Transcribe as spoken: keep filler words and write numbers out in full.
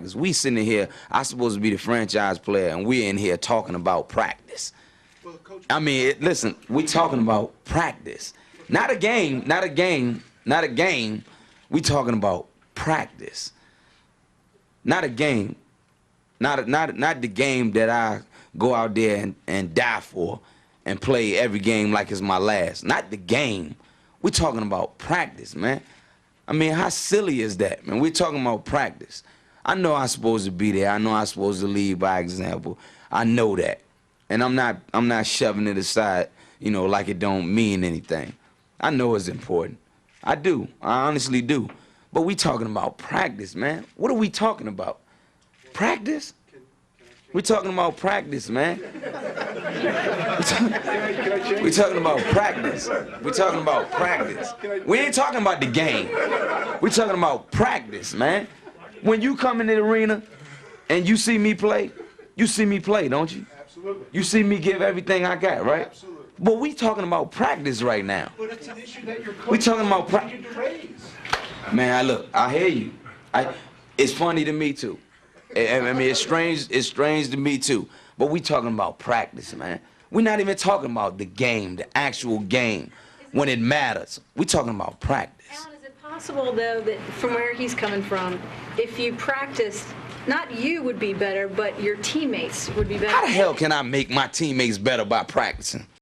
practice. We sitting here, I supposed to be the franchise player, and we're in here talking about practice. I mean, it, listen, we talking about practice. Not a game, not a game, not a game. We talking about practice. Not a game. Not, a, not, not the game that I go out there and, and die for and play every game like it's my last. Not the game. We talking about practice, man. I mean, how silly is that, man? We're talking about practice. I know I'm supposed to be there. I know I'm supposed to lead by example. I know that. And I'm not I'm not shoving it aside, you know, like it don't mean anything. I know it's important. I do. I honestly do. But we talking about practice, man. What are we talking about? Practice? We talking about practice, man. We talking about practice. We talking about practice. We ain't talking about the game. We talking about practice, man. When you come in the arena and you see me play, you see me play, don't you? Absolutely. You see me give everything I got, right? Absolutely. But we talking about practice right now. But it's an issue that you're We talking about practice. raise. Man, I look, I hear you. I, it's funny to me too. I, I mean, it's strange. It's strange to me too. But we talking about practice, man. We're not even talking about the game, the actual game, when it matters. We talking about practice. Alan, is it possible though that from where he's coming from, if you practiced, not you would be better, but your teammates would be better? How the hell can I make my teammates better by practicing?